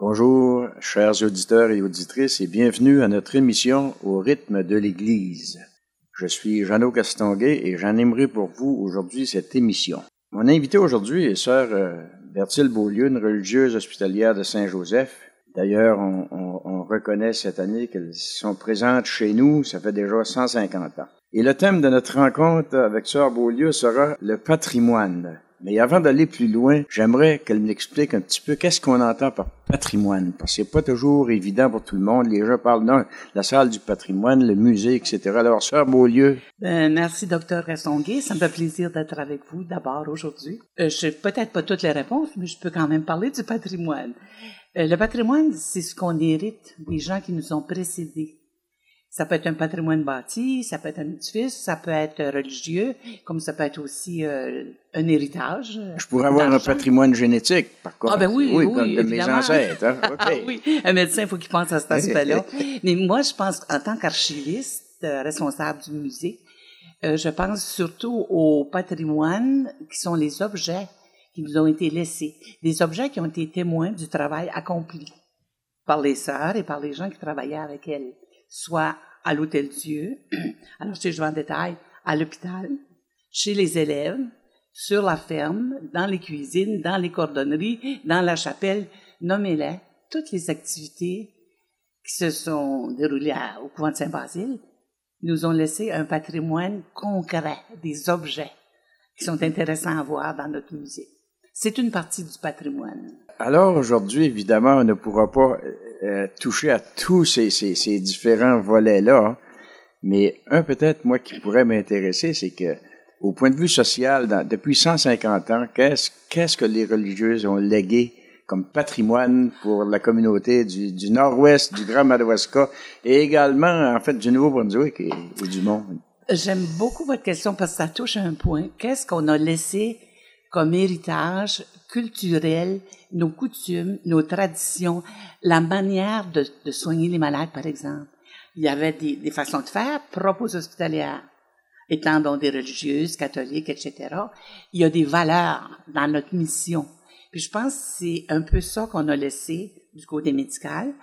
Bonjour, chers auditeurs et auditrices, et bienvenue à notre émission Au rythme de l'Église. Je suis Jeannot Castonguay et j'animerai pour vous aujourd'hui cette émission. Mon invité aujourd'hui est sœur Berthilde Beaulieu, une religieuse hospitalière de Saint-Joseph. D'ailleurs, on reconnaît cette année qu'elles sont présentes chez nous, ça fait déjà 150 ans. Et le thème de notre rencontre avec sœur Beaulieu sera le patrimoine. Mais avant d'aller plus loin, j'aimerais qu'elle m'explique un petit peu qu'est-ce qu'on entend par patrimoine. Parce que c'est pas toujours évident pour tout le monde. Les gens parlent de la salle du patrimoine, le musée, etc. Alors, sœur Beaulieu. Merci, docteur Castonguay. Ça me fait plaisir d'être avec vous d'abord aujourd'hui. Je n'ai peut-être pas toutes les réponses, mais je peux quand même parler du patrimoine. Le patrimoine, c'est ce qu'on hérite des gens qui nous ont précédés. Ça peut être un patrimoine bâti, ça peut être un édifice, ça peut être religieux, comme ça peut être aussi un héritage. Je pourrais avoir un patrimoine génétique, par contre. Ah ben oui, comme de mes ancêtres. Hein? Okay. Oui, un médecin, il faut qu'il pense à cet aspect-là. Mais moi, je pense, en tant qu'archiviste responsable du musée, je pense surtout au patrimoine qui sont les objets qui nous ont été laissés, des objets qui ont été témoins du travail accompli par les sœurs et par les gens qui travaillaient avec elles, soit à l'Hôtel-Dieu, alors je vais en détail, à l'hôpital, chez les élèves, sur la ferme, dans les cuisines, dans les cordonneries, dans la chapelle, nommez-les, toutes les activités qui se sont déroulées au couvent de Saint-Basile nous ont laissé un patrimoine concret, des objets qui sont intéressants à voir dans notre musée. C'est une partie du patrimoine. Alors aujourd'hui, évidemment, on ne pourra pas toucher à tous ces différents volets-là, mais un peut-être, moi, qui pourrait m'intéresser, c'est que au point de vue social, depuis 150 ans, qu'est-ce que les religieuses ont légué comme patrimoine pour la communauté du nord-ouest, du Grand Madawaska, et également, en fait, du Nouveau-Brunswick et du monde? J'aime beaucoup votre question parce que ça touche à un point. Qu'est-ce qu'on a laissé comme héritage culturel, nos coutumes, nos traditions, la manière de soigner les malades, par exemple? Il y avait des façons de faire propres aux hospitalières. Étant donc des religieuses, catholiques, etc., il y a des valeurs dans notre mission. Puis je pense que c'est un peu ça qu'on a laissé du côté médical.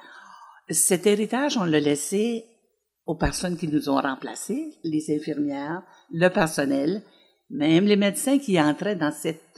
Cet héritage, on l'a laissé aux personnes qui nous ont remplacés, les infirmières, le personnel, même les médecins qui entraient dans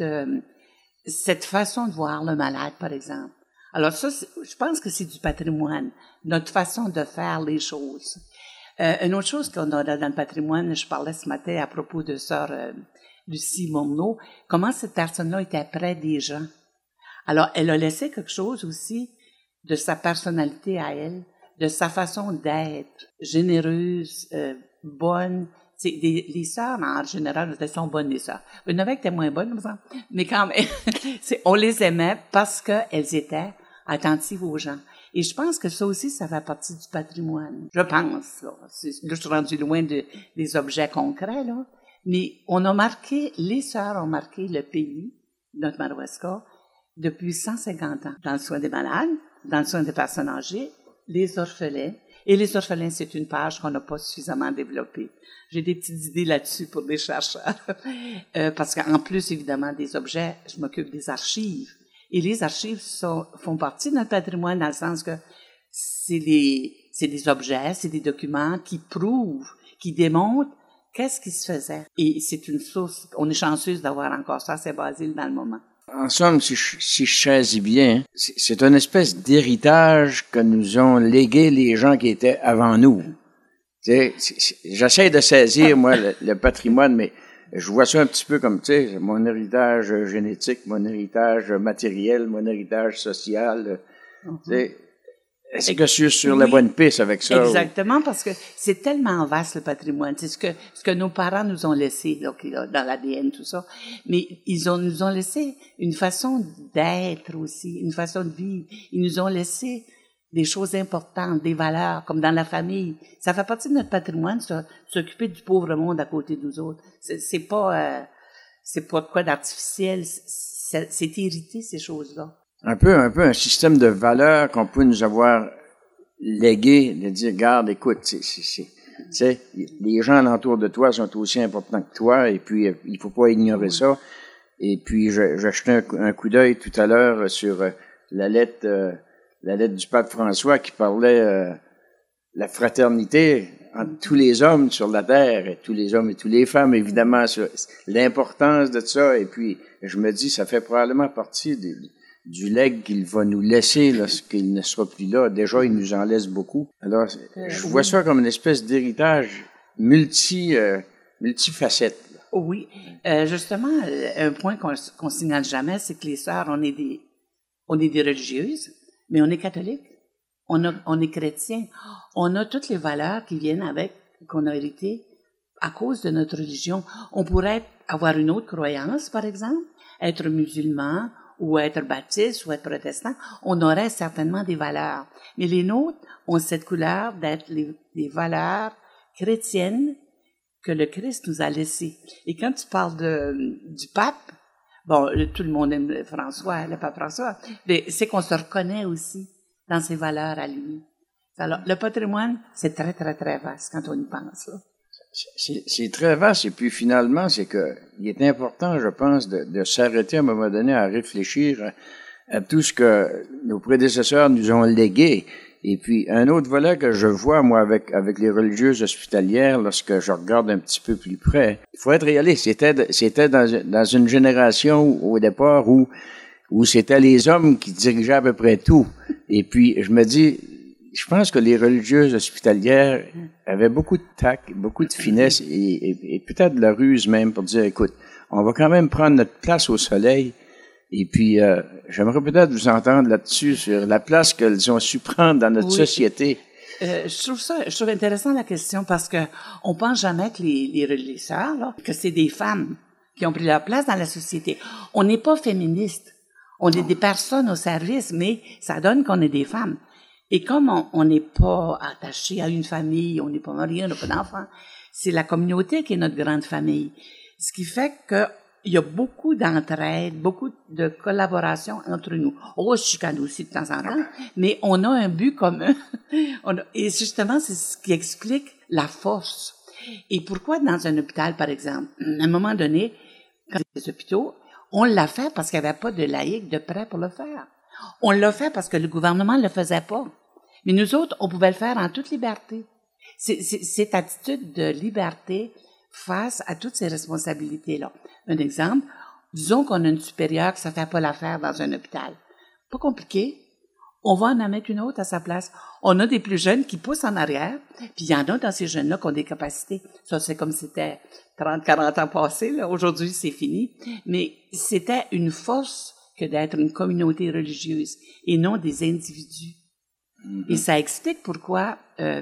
cette façon de voir le malade, par exemple. Alors ça, je pense que c'est du patrimoine, notre façon de faire les choses. Une autre chose qu'on a dans le patrimoine, je parlais ce matin à propos de sœur Lucie Morneau, comment cette personne-là était près des gens. Alors, elle a laissé quelque chose aussi de sa personnalité à elle, de sa façon d'être, généreuse, bonne. Les sœurs, en général, elles sont bonnes, les sœurs. Il y en avait qui étaient moins bonnes, mais quand même, on les aimait parce qu'elles étaient attentives aux gens. Et je pense que ça aussi, ça fait partie du patrimoine. Je pense, là. Là, je suis rendue loin des objets concrets, là. Mais les sœurs ont marqué le pays, notre Madawaska, depuis 150 ans. Dans le soin des malades, dans le soin des personnes âgées, les orphelins. Et les orphelins, c'est une page qu'on n'a pas suffisamment développée. J'ai des petites idées là-dessus pour les chercheurs. Parce qu'en plus, évidemment, des objets, je m'occupe des archives. Et les archives font partie de notre patrimoine dans le sens que c'est des objets, c'est des documents qui prouvent, qui démontrent qu'est-ce qui se faisait. Et c'est une source, on est chanceuse d'avoir encore ça à Saint-Basile dans le moment. En somme, si je saisis bien, c'est une espèce d'héritage que nous ont légué les gens qui étaient avant nous. J'essaie de saisir, moi, le patrimoine, mais je vois ça un petit peu comme, tu sais, mon héritage génétique, mon héritage matériel, mon héritage social. Est-ce que je suis sur la bonne piste avec ça? Exactement, parce que c'est tellement vaste, le patrimoine. C'est ce que nos parents nous ont laissé, là, dans l'ADN, tout ça. Mais nous ont laissé une façon d'être aussi, une façon de vivre. Ils nous ont laissé des choses importantes, des valeurs, comme dans la famille. Ça fait partie de notre patrimoine, s'occuper du pauvre monde à côté de nous autres. C'est pas quoi d'artificiel. C'est hérité, ces choses-là. Un peu un système de valeurs qu'on peut nous avoir légué, de dire, regarde, écoute, les gens alentour de toi sont aussi importants que toi, et puis il faut pas ignorer ça. Et puis, j'ai jeté un coup d'œil tout à l'heure sur la lettre la lettre du pape François qui parlait la fraternité entre tous les hommes sur la terre, et tous les hommes et toutes les femmes, évidemment, l'importance de ça. Et puis, je me dis, ça fait probablement partie du legs qu'il va nous laisser lorsqu'il ne sera plus là. Déjà, il nous en laisse beaucoup. Alors, je vois ça comme une espèce d'héritage multifacette. Oui. Justement, un point qu'on signale jamais, c'est que les sœurs, on est des religieuses, mais on est catholiques. On est chrétiens. On a toutes les valeurs qui viennent avec, qu'on a héritées à cause de notre religion. On pourrait avoir une autre croyance, par exemple, être musulman, ou être baptiste, ou être protestant. On aurait certainement des valeurs. Mais les nôtres ont cette couleur d'être les valeurs chrétiennes que le Christ nous a laissées. Et quand tu parles du pape, bon, tout le monde aime le pape François, mais c'est qu'on se reconnaît aussi dans ses valeurs à lui. Alors, le patrimoine, c'est très, très, très vaste quand on y pense, là. C'est très vaste, et puis finalement, c'est que il est important, je pense, de s'arrêter à un moment donné à réfléchir à tout ce que nos prédécesseurs nous ont légué. Et puis, un autre volet que je vois, moi, avec les religieuses hospitalières, lorsque je regarde un petit peu plus près, il faut être réaliste. C'était dans une génération au départ où c'était les hommes qui dirigeaient à peu près tout. Et puis, je me dis, je pense que les religieuses hospitalières avaient beaucoup de tact, beaucoup de finesse et peut-être de la ruse même pour dire, écoute, on va quand même prendre notre place au soleil. Et puis, j'aimerais peut-être vous entendre là-dessus sur la place qu'elles ont su prendre dans notre société. Je trouve intéressant la question parce que on pense jamais que les sœurs, là, que c'est des femmes qui ont pris leur place dans la société. On n'est pas féministes. On est des personnes au service, mais ça donne qu'on est des femmes. Et comme on n'est pas attaché à une famille, on n'est pas marié, on n'a pas d'enfants, c'est la communauté qui est notre grande famille. Ce qui fait que il y a beaucoup d'entraide, beaucoup de collaboration entre nous. On se chicane aussi de temps en temps, mais on a un but commun. Et justement, c'est ce qui explique la force. Et pourquoi dans un hôpital, par exemple, à un moment donné, quand les hôpitaux, on l'a fait parce qu'il n'y avait pas de laïcs de prêt pour le faire. On l'a fait parce que le gouvernement ne le faisait pas. Mais nous autres, on pouvait le faire en toute liberté. Cette attitude de liberté face à toutes ces responsabilités-là. Un exemple, disons qu'on a une supérieure que ça fait pas l'affaire dans un hôpital. Pas compliqué. On va en mettre une autre à sa place. On a des plus jeunes qui poussent en arrière, puis il y en a dans ces jeunes-là qui ont des capacités. Ça, c'est comme c'était 30, 40 ans passés, là. Aujourd'hui, c'est fini. Mais c'était une force que d'être une communauté religieuse et non des individus. Mm-hmm. Et ça explique pourquoi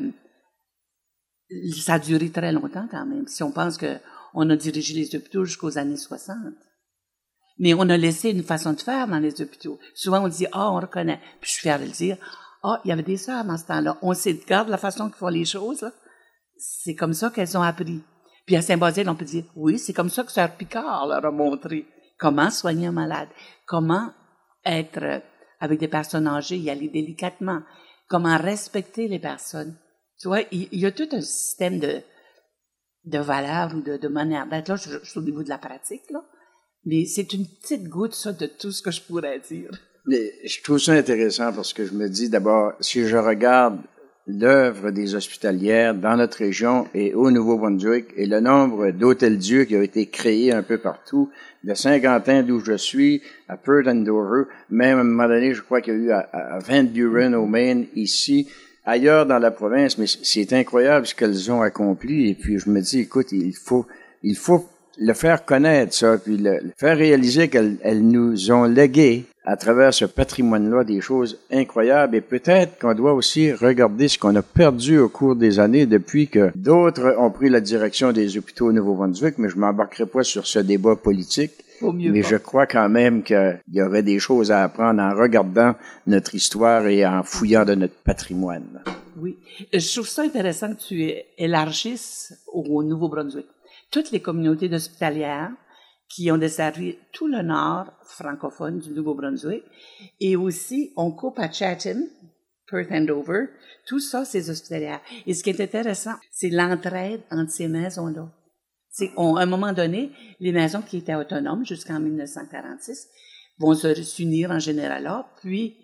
ça a duré très longtemps quand même. Si on pense que on a dirigé les hôpitaux jusqu'aux années 60. Mais on a laissé une façon de faire dans les hôpitaux. Souvent, on dit, on reconnaît. Puis je suis fière de le dire. Il y avait des sœurs dans ce temps-là. On sait, regarde la façon qu'ils font les choses, là. C'est comme ça qu'elles ont appris. Puis à Saint-Basile, on peut dire, oui, c'est comme ça que Sœur Picard leur a montré comment soigner un malade, comment être avec des personnes âgées, y aller délicatement, comment respecter les personnes. Tu vois, il y a tout un système de valeurs ou de manière d'être. Là, je suis au niveau de la pratique, là. Mais c'est une petite goutte, ça, de tout ce que je pourrais dire. Mais je trouve ça intéressant parce que je me dis d'abord, si je regarde l'œuvre des hospitalières dans notre région et au Nouveau-Brunswick et le nombre d'hôtels-dieu qui ont été créés un peu partout, de Saint-Quentin d'où je suis, à Perth and Dover, même à un moment donné, je crois qu'il y a eu à Van Buren au Maine, ici, ailleurs dans la province, mais c'est incroyable ce qu'elles ont accompli. Et puis je me dis, écoute, il faut le faire connaître, ça, puis le faire réaliser qu'elles nous ont légué à travers ce patrimoine-là des choses incroyables. Et peut-être qu'on doit aussi regarder ce qu'on a perdu au cours des années depuis que d'autres ont pris la direction des hôpitaux au Nouveau-Brunswick, mais je m'embarquerai pas sur ce débat politique. Mais je crois quand même qu'il y aurait des choses à apprendre en regardant notre histoire et en fouillant de notre patrimoine. Oui. Je trouve ça intéressant que tu élargisses au Nouveau-Brunswick. Toutes les communautés hospitalières qui ont desservi tout le nord francophone du Nouveau-Brunswick et aussi on coupe à Chatham, Perth and Dover, tout ça c'est hospitalière. Et ce qui est intéressant, c'est l'entraide entre ces maisons-là. À un moment donné, les maisons qui étaient autonomes jusqu'en 1946 vont s'unir en général là, puis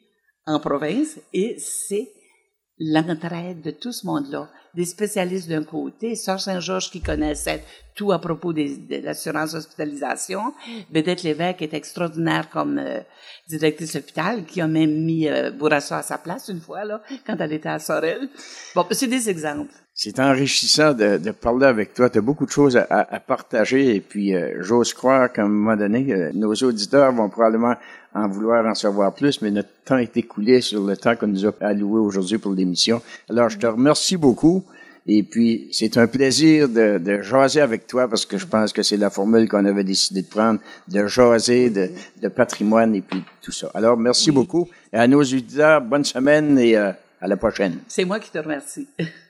en province et c'est l'entraide de tout ce monde-là. Des spécialistes d'un côté, Sœur Saint-Georges qui connaissait tout à propos de l'assurance hospitalisation. Bédette Lévesque est extraordinaire comme directrice d'hôpital, qui a même mis Bourassa à sa place une fois, là, quand elle était à Sorel. Bon, c'est des exemples. C'est enrichissant de parler avec toi. Tu as beaucoup de choses à partager et puis j'ose croire qu'à un moment donné, nos auditeurs vont probablement en vouloir en savoir plus, mais notre temps est écoulé sur le temps qu'on nous a alloué aujourd'hui pour l'émission. Alors, je te remercie beaucoup et puis c'est un plaisir de jaser avec toi parce que je pense que c'est la formule qu'on avait décidé de prendre, de jaser de patrimoine et puis tout ça. Alors, merci beaucoup et à nos auditeurs, bonne semaine et à la prochaine. C'est moi qui te remercie.